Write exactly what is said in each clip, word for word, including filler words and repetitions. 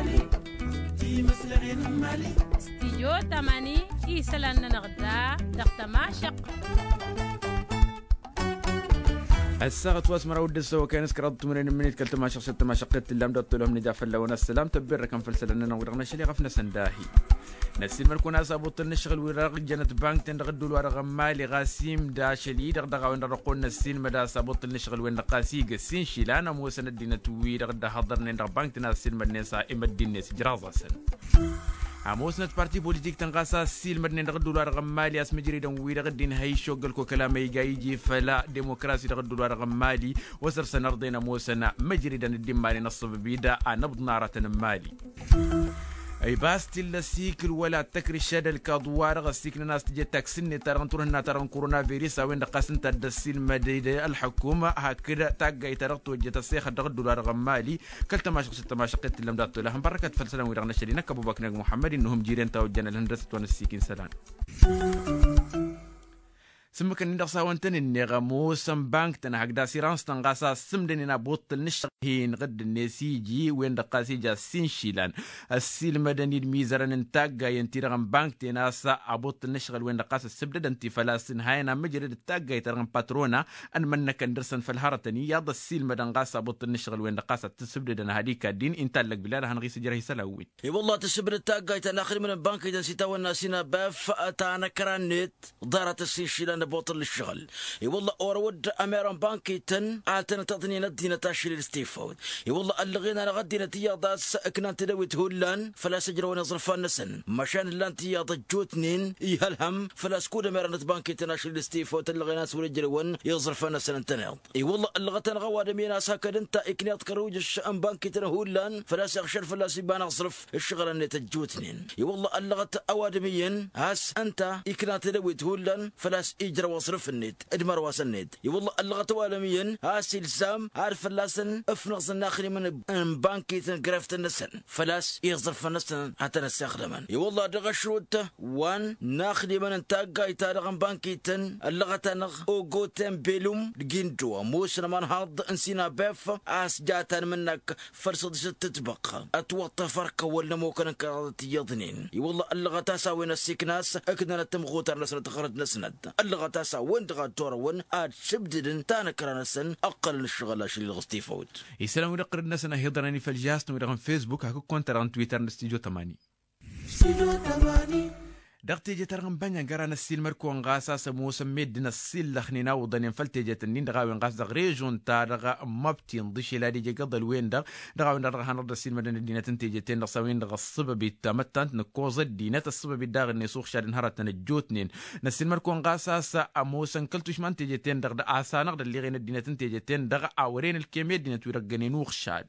مالي في مسلغين مالي استيجو تماني إيسلان نغدا دقت ماشق الساعة تواس مرود السوا كان سكرت من منيت كلت ما شخصت ما شقت اللي مدت لهم نجاف لون السلام تبر كم فلسلنا ورغنا شلي غفنا سنداهي نسيل مركونا سابوت النشغل ورغ جنة بانك تندغدوا الورغ مالي غاسيم داشلي دغدغا وين رقون نسيل مدا سابوت النشغل وين قاسي قسين شيلانا موسن الدين توي دغدا حضر نندغ بانك تناسيل مدنسا إما الدين سجرازا سن عموسنة بارتي بوليتيك تنقاسا سيل مدن دغدو الورغ مالي اسم جري دون وي دغدين هاي شوغل كو كلام يجي فلا ديمقراسي دغدو الورغ مالي وسر سنردين موسنا مجري دن الدين مالي نصب بيدا نبض نارة مالي اي باستي السيكل ولا تكري الشاد الكادوار غسيكل الناس تجي تاكسني ترى ترى ترى كورونا فيروس وين قاسن تدسيل مدينه الحكومه هكذا تاجي ترقت وجت السيخ دغ دولار غمالي كلت ما شخص ما شقت لم دات لهم بركه فلسلام ويرغنا شرينا ابو بكر محمد انهم جيرين توجنا الهندسه ونسيكين سلام سمكن ندق ساونتن النغا موسم بانك تن هكدا سيرانس تنغاسا سمدننا بوطل نشهين غد النسيجي وين دقاسي جا سينشيلان السيل مدني الميزران انتاقا ينتيرغن بانك تناسا ابوطل نشغل وين دقاسا سبدد انتي فلاسن هاينا مجرد التاقا يترغن باترونا ان منك اندرسن فالهارتني ياض السيل مدن غاسا ابوطل نشغل وين دقاسا تسبدد هاديك الدين انتالك بلاد هنغيس جرهي سلاوي اي والله تسبد التاقا يتناخر من البانك يتنسيتا والناسينا باف اتانا كرانيت دارت السينشيلان بوطل الشغل اي والله اورود اميران بانكي تن عالتنا تعطيني ندينا تاشيل الاستيفود اي والله اللغينا غدي نتيا داس اكنا تدوي تهولان فلا سجر ونظرفان نسن مشان اللان تيا ضجوتنين يهلهم فلا سكود اميران بانكي تناشيل الاستيفود اللغينا سول جرون يظرفان نسن تناض اي والله اللغتنا غواد مينا ساكد انت اكنيات كروج الشام بانكي تنهولان فلا سيغشر فلا سيبان اصرف الشغل اللي تجوتنين اي والله اللغت اوادميا هاس انت اكنا تدوي تهولان فلا اجر وصرف النت ادمر واسنت والله اللغه عالميا هاسي لسام عارف اللاسن افنغ الناخري من بانكي تنقرفت النسن فلاس يصرف النسن حتى نستخدمن والله دغشروت وان ناخدي من انتاقا يتارغن بانكي تن اللغه تنغ اوغو تنبيلوم جيندو موسنا من هاد انسينا بيف اس جاتن منك فرصد ستتبقى اتوطى فرق ولا ممكن كرات يضنين والله اللغه تساوي السكناس اكدنا تمغوتر نسن تخرج نسند اللغه تسا وين تغادر وين اد شبدن تانا كرانسن اقل الشغل شي الغستي فوت يسلم ودقر الناس انا هضرني في الجهاز نورغن فيسبوك هكو كونتر ان تويتر نستيجو تماني استيجو تماني دقتي جترغن بانيا غرانا السيل مركو غاسا سمو سميدنا السيل لخنينا ودن فلتي النين دغا وين غاس دغ ريجون تا دغا مابتي ندشي لادي جي قدل وين دغ دغا وين دغ هنرد السيل مدن الدينه تنتي جتين دغ سوين دغ السبب التمتنت نكوز الدينه السبب الداغ نسوخ شاد نهرت نجوتنين نسيل مركو غاسا سا اموسن كلتوش مان تي جتين دغ اسا نغد اللي غين الدينه تنتي جتين دغ اورين الكيميا دينه ويرغني نوخ شاد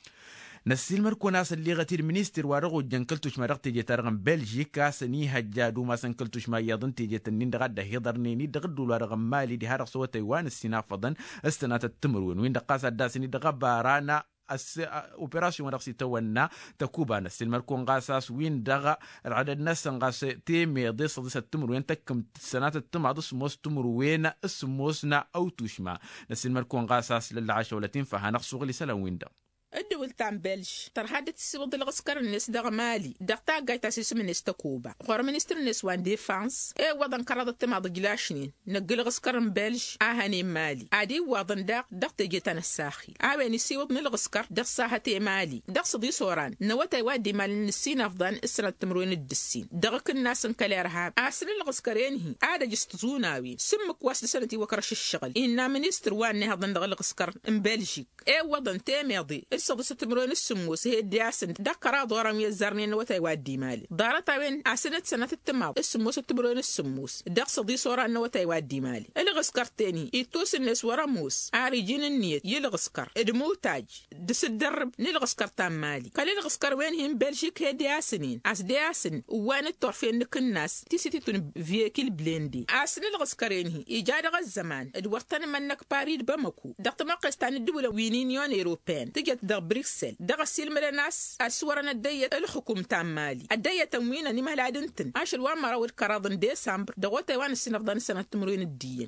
نسيل مركو ناس اللي غتير منيستر وارغو جنكلتوش ما رغتي جتارغن بلجيكا سني هجادو ما سنكلتوش ما يضن تيجي تنين دغدا هيضرني ني دغدو لارغن مالي دي هارغ سو تايوان السنافضن استنات التمرون وين دقاس داسني دغ بارانا اس اوبراسيون راسي تونا تكوبا نسيل مركو غاساس وين دغ العدد ناس غاس تيمي دي صدس التمر وين تكم سنات التم عدس موس تمر وين اسموسنا او توشما نسيل مركو غاساس للعاشة ولا تنفع نقصو غلي سلا وين دا الدول تاع بلج ترى حدث السبب الغسكر الناس دغ مالي دغتا قايتا سيسم الناس تكوبا غور منستر الناس وان ديفانس اي وضن كراد التما ضجلاشنين نقل غسكر بلج اهاني مالي عادي وضن داق دغت جيتان الساخي عاوني سيوط من الغسكر دغ ساحتي مالي دغ صدي صوران نوتا يوادي مال النسين افضان اسرا التمروين الدسين دغ كل الناس كالارهاب اسن الغسكرين هي عاد جستزوناوي سمك واس سنتي وكرش الشغل ان منستر وان هضن دغ الغسكر ام بلجيك اي وضن تيميضي صدس تمرون السموس هي دياسن دكرا دورم يزرنين وتاي وادي مالي دارتا وين عسنه سنه التماض السموس تمرون السموس دق صدي صورا انه وتاي وادي مالي الغسكر تاني يتوس الناس ورموس عارجين النيت يلغسكر ادموتاج دس الدرب نلغسكر تام مالي قال الغسكر وين هم بلجيك هي دياسنين عس دياسن وان الطرفين لك الناس تيسيتي تون فيكل بليندي عسن الغسكرين هي ايجاد الزمان ادورتن منك باريد بمكو دقت ما قستان الدوله وينيون اوروبيان تجت بريكسل دغ السيل مرناس اسورنا الديه الحكومه تام مالي الديه تموين اني مهل عدنتن عاش الوامر والكراضن ديسمبر دغوت وان السنه فضان سنه تمرين الدين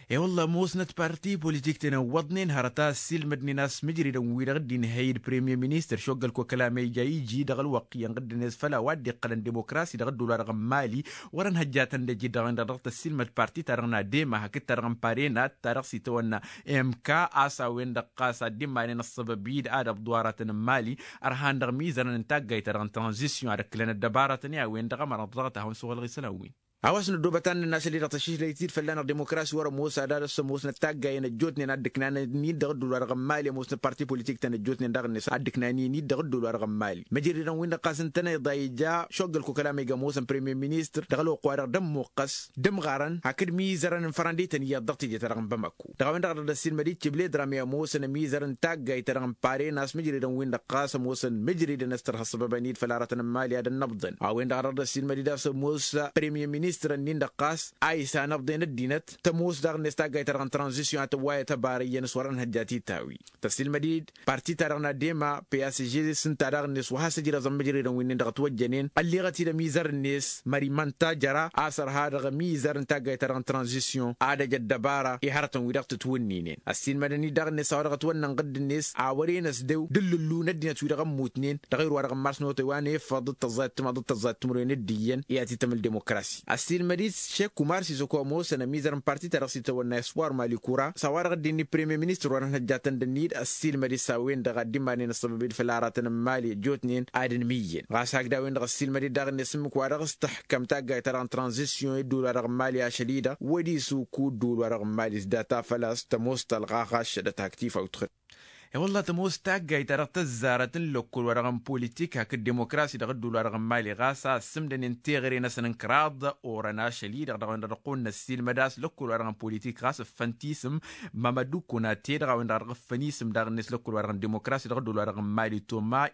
اي والله موسنة بارتي بوليتيك تنوضنين هرتا السيل مدني ناس مجري دون غدي نهاية البريمير مينيستر شوغل كو كلامي جاي يجي دغل وقيا غد الناس فلا وادي قلن ديمقراسي دغل دولار رقم مالي ورن هجاتن دجي دغن دغت السيل مد بارتي ترغنا ديما هكت ترغم بارينا ترغسي تونا ام كا اسا وين دقاسا ديما نين السببيد ادب دواراتن مالي ارهان دغ ميزان انتاج جاي ترغن ترانزيسيون على كلنا الدباراتن وين دغ مرض ضغط هون سوغل غيسلاوين عواسن دوبتان الناس اللي رتشيش ليتير فلانا ديمقراسي ورا موسى دار السموس نتاجا ينجوتني ندكنا نيد دغدو ورا مالي موسى بارتي بوليتيك تنجوتني دغ الناس عدكنا نيد دغدو ورا مالي مجري وين قاسن تنا ضايجا شغل كو كلامي موسى بريمير مينيستر دغلو قوار دم وقص دم غارن هكر ميزرن فرندي تنيا ضغط جي ترغم بمكو دغ دغ السين مدي تشبلي درامي موسى ميزرن تاجا يترغم باري ناس مجري وين قاس موسى مجري دنستر حسب بنيد فلارتن مالي هذا النبضن او وين دغ السين مدي داس موسى بريمير مينيستر نين دقاس ايسا نبضين الدينت تموس داغ نستا جاي ترغن ترانزيسيون توايا تباري نسورن هجاتي تاوي تفصيل مديد بارتي ترغنا ديما بي اس جي سن ترغ نس وهاس جرا زمجري دون وين دغ توجنين اللي غتي ميزر الناس مري مانتا جرا اثر هذا ميزر انتا جاي ترغن ترانزيسيون عاد جد دبارا يهرتن ويدغت تونينين السين مدني داغ نس ورغ تون قد الناس عورينس دو دللو ندينا تويدغ موتنين دغير ورغ مارس نوتي واني فضل تزات ما ضد تزات تمرين الدين ياتي تم الديمقراسي السين مديد شيخ كومار سيزوكو موسى ميزرن بارتي ترسي تونا اسوار مالي كورا سوار غديني بريمير مينيستر ورن هجاتن دنيد السيل مدي ساوين دغ ديماني نصبيد فلاراتن مالي جوتنين ادن ميين غاس هكذا وين دغ السيل مدي دغ نسم كوارغ استحكم تاغا تران ترانزيسيون دولار مالي شديده ودي سوكو دولار مالي داتا فلاس تموست الغاغاش داتا اكتيف او تخ والله تموس تاجي ترى تزارت اللوكل ورغم بوليتيك هك الديمقراسي دغدو ورغم مالي غاسا سمدن انتغري نسن انقراض اورنا شليد دغ نرقون السيل مداس لوكل ورغم بوليتيك غاس فانتيسم مامادو كوناتي دغ ندرغ فنيسم دغ نس لوكل ورغم ديمقراسي دغدو ورغم مالي توما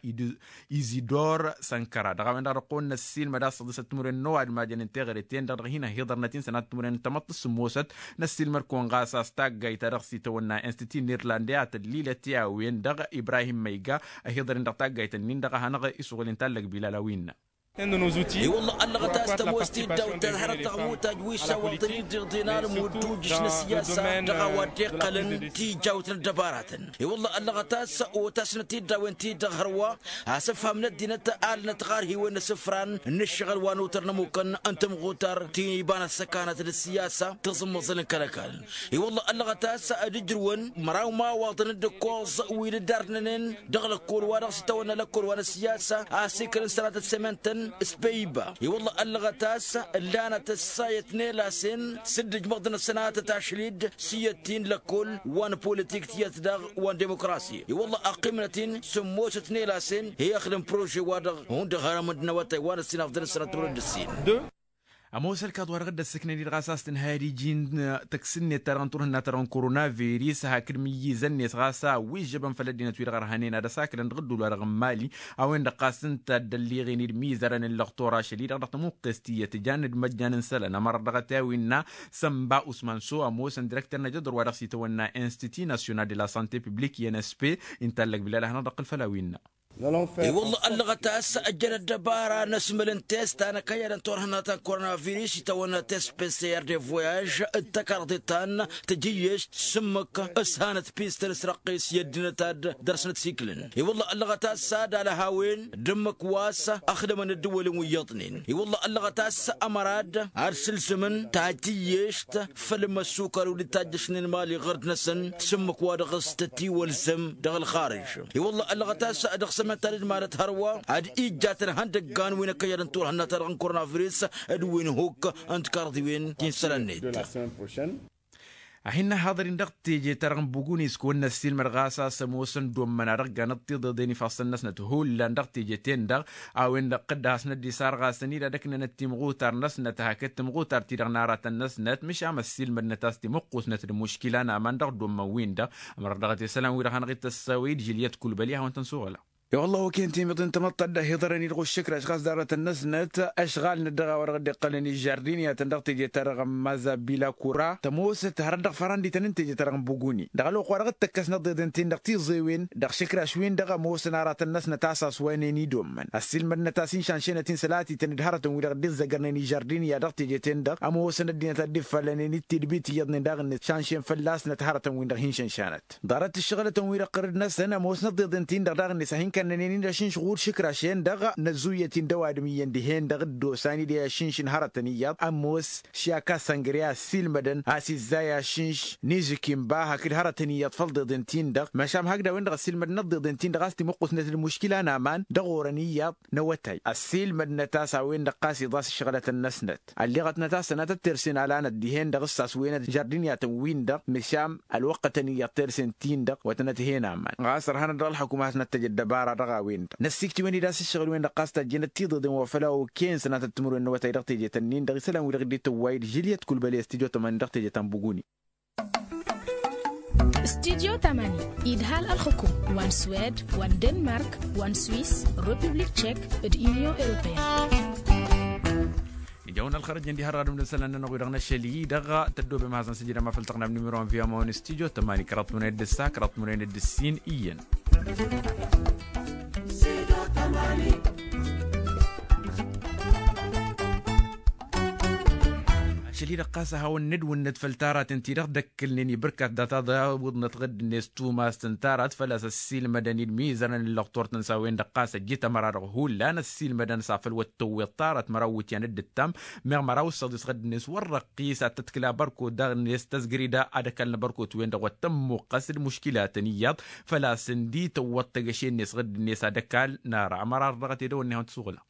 ايزيدور سانكارا دغ نرقون السيل مداس صدست تمر نوع ما جن انتغري تين دغ هنا هيدرنتين سنات تمر تمط سموست نسيل مركون غاسا تاجي ترخسي تونا انستيتي نيرلانديات الليله وين دغ إبراهيم ميغا أهيضر إن دغتا جايتن نين دغ هنغ إسوغل إنتالك بلالوين اي والله الله غتاست موستي داو تظهر التغوت ويشا وطريق دينار مودوج السياسه دغواتي قلن تي جاوت الدبارات اي والله الله غتاس وتسنتي داو انتي دغروا اسفها من الدينه آل نتغار هي وين سفران نشغل وانوتر ممكن انت مغوتر تي بان السكانه السياسه تصم وصل كلكال اي والله الله غتاس ادجرون مراو ما واطن الدكوز ويل دارنن دغل كل ورا ستونا لكل ورا السياسه اسيكل سنه سمنتن سبيبا اي والله اللغتاس اللانة السايت نيلاسين سدج مغدن السنوات تاشليد سيتين لكل وان بوليتيك تيتدغ وان ديمقراسي اي والله اقيمنتين سموشت نيلاسين هي اخدم بروجي وادغ هون دغرا مدنوات وان السنة افضل السنة تولد السين أموسل كادوار غدا السكنة دي غاساس تنهاري جين تكسني تران تورهنا تران كورونا فيروس هاكر ميزن غاسا ويجبن فلدينا توير غرهانين هذا ساكن نغدو لرغم مالي او ان قاسن تدلي غيني الميزرن اللغطورا شديد غدا مقستيه تجاند مجان سلنا مر دغتاوينا سمبا عثمان سو اموسن ديريكتور نجدر ورسي تونا انستيتي ناسيونال دي لا سانتي بوبليك ان اس بي انتلك بلا هنا دق الفلاوين اي والله اللغة تاس اجل الدبارة نسمل تيست انا كيا نتورهنا تان كورونا فيروس تونا تيست بي سي ار دي فواياج التكارديتان تجيش سمك اسهانة بيستر سرقيس يدنا تاد درسنا سيكلن اي والله اللغة تاس ساد على هاوين دمك واسة اخدم من الدول ويطنين اي والله اللغة تاس امراد ارسل سمن تاجيشت فلم السكر ولي تاجشن مالي غرد نسن سمك وادغستتي والسم دغل خارج اي والله اللغة تاس ادغ سمتارد مارت هروا عاد إيجاتنا هندق كان وين كيان طول هنا ترى كورونا فيروس أدوين هوك أنت كاردي وين تنسلنيت أحنا حاضرين دقت تيجي ترغم بوجوني سكون السيل مرغاسا سموسن دوم من رجع نطي ضدني فاصل ناس نتهول لان دقت تيجي تندق أو إن قد هاسنا دي صار غاسني لكن نتيم غوتر ناس نتهكت مغوتر تيرغ نارات الناس نت مش عم السيل من نتاس تمقوس نت المشكلة أنا من دق دوم وين ده أمر دقت السلام ويرهان غيت السويد جليت كل بليها وانت نسوغلا يا والله وكنتي متن تمطد هضرني لغو الشكر اشخاص دارة النسنت اشغال ندغا ورغد قلني جاردينيا تندغ تيجي ترغم مازا بلا كورا تموس تهردغ فراندي تنتيجي ترغم بوغوني دغلو قورغد تكس نضد انتين دغ تيزوين دغ شكر شوين دغ موس نارات الناس نتاسا سوانيني دومن السيل من نتاسين شانشينة تين سلاتي تندهرة ويرغ ديز زغرني جاردينيا دغ تيجي تندغ اموس ندينا تدف فلني تيدبيت يدن دغ شانشين فلاس نتهرة وين دغ هين شانشانت دارت الشغلة ويرغ قرد ناس انا موس نضد انتين دغ دغ نساهين كان نين داشين شغور شكرا شين دغ نزوية دوادميين دهين دغ دوساني دي شينشين هرتنيات اموس شياكا سانغريا سيلمدن اسي زايا شينش نيجيكيم باها كل هرتنيات فلد دنتين دغ مشام هكذا وين دغ السيلمدن نضد دنتين دغ استي مقص نت المشكله نامان دغورنيات نوتاي السيلمدن نتاسا وين دغ قاسي ضاس شغله النسنت اللي غت نتاسا نتترسين على انا دهين دغ الساس وين جاردينيا وين دغ مشام الوقت نيات ترسين تين دغ وتنتهينا مان غاسر هنا دغ الحكومات نتجد دبارة دغ وين نسيكتي وين داس الشغل وين قاستا جنت تيضد وفلا وكين سنه تمر انه وتيرقتي جتنين دغ سلام ولغدي تويد جليت كل بلي استديو تمن دغتي جتنبوغوني استديو تماني إدهال الحكوم وان سويد وان دنمارك وان سويس ريبوبليك تشيك اليونيون أوروبية جونا الخرج عندي هراد من السنة نغيرنا شلي دغا تدو بمحسن سجينا ما فلتقنا بنمرون فيها مون استديو تماني كرات من يد الساك كرات من يد السين إيان سيدو تماني شلي رقاسة هاو الند والند فلتارات انتي رغ دكلني بركة داتا ضاود نتغد الناس توما استنتارات فلاس السيل مدني الميزان اللقطور تنساوين رقاسة جيتا مرار هول لا السيل مدن سافل والتوي طارت مراوت يعني التام مغ مراو صديس غد الناس والرقيسة تتكلا بركو دا الناس تزقري دا ادكالنا بركو توين دا وتم قصد مشكلات نيات فلاس اندي توتقشي الناس غد الناس ادكال نار مرار رغتي دو انها تسوغلا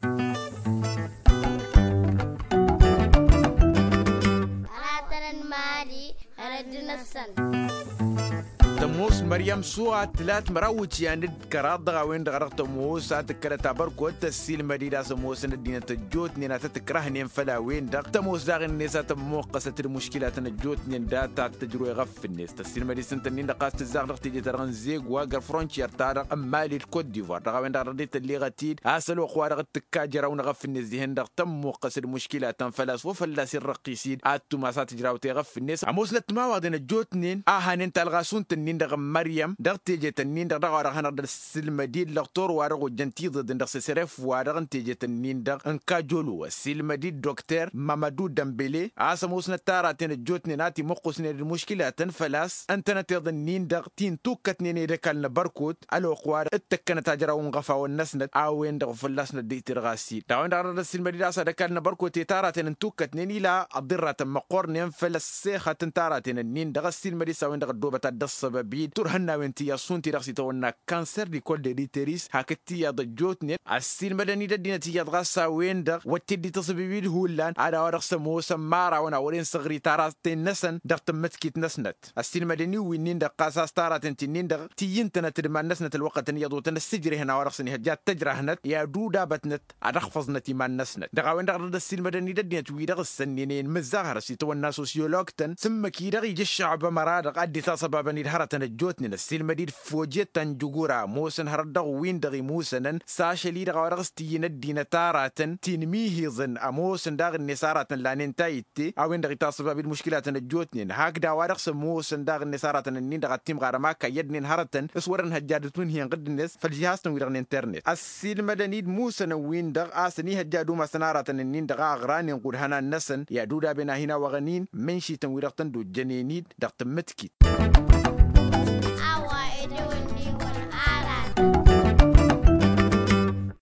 تموس مريم سوى ثلاث مراوت يعني كرات دغا وين دغرت تموس اتكل تبركو تسيل مديدا سموس الدين تجوت نينا تتكرهني فلا وين دغ تموس داغ الناس تمو قصه المشكلات نجوت نين داتا تجرو يغف الناس تسيل مدي سنتنين دقاست الزاغ تيجي ترغن زيغ واغر فرونتير تاع مالي الكوت ديفوار دغا وين درديت اللي غتيد اسلو خوار تكاجرا ونغف الناس دهن دغ تمو قصه المشكلات فلاس وفلاس الرقيسين اتو ما ساتجراو تغف الناس عموس لتما وادن جوت نين اهان انت الغاسون تنين دغ مريم دغتي جتنين دغ دغ راه هنا السلمديد لقطور وارغو جنتي ضد دغ سيرف وارغ انت جتنين دغ انكا جولو السلمديد دكتور مامادو دمبلي اسموسنا تاراتين جوتني ناتي مقصني المشكله تنفلاس انت نتظنين دغ تين توكتني دكال بركوت الو قوار اتكنت اجرا ونغفا والنسند اوين دغ فلاسنا ديتر غاسي داون دغ السلمديد اسا دكال بركوت تاراتين توكتني لا الضره مقورن فلس سيخه تاراتين النين دغ السلمديد ساوين دغ دوبه السبب ترهنا وانتي يصون ترخصي تونا كانسر دي كل دي تريس هكتي يا ضجوتني السيل مدني ددينا تي يدغسا وين دغ وتدي تصبيبي هولان على ورخص موسى مارا وانا ورين صغري تاراتين نسن دغ تمتكيت نسنت السيل مدني وينين دغ قاساس تاراتين تنين دغ تينتنا تدما نسنت الوقت ان يضوتن السجري هنا ورخصني هجات تجرهنت يا دودا بتنت ادخفزنتي ما نسنت دغ وين دغ السيل مدني ددينا توي دغ السنينين مزاهر سي تونا سوسيولوجتن سمكي دغ يجي الشعب مراد ادي تصبابني هرتن جوتني السيل مديد فوجيت تنجورا موسن هردغ وين دغي موسنن ساشلي دغ ورغستي ندينا تاراتن تنميهزن اموسن دغ النساراتن لانين تايتي او وين دغي تصباب المشكلات جوتني هكذا ورغس موسن دغ النساراتن نين دغ تيم غارما كيدنين هرتن اسورن هجادتون هي قد الناس فالجهاز نوير الانترنت السيل مدنيد موسن وين دغ اسني هجادو ما سناراتن نين دغ اغران نقول هنا نسن يا دودا بنا هنا وغنين منشي تنويرتن دو جنينيد دغ تمتكي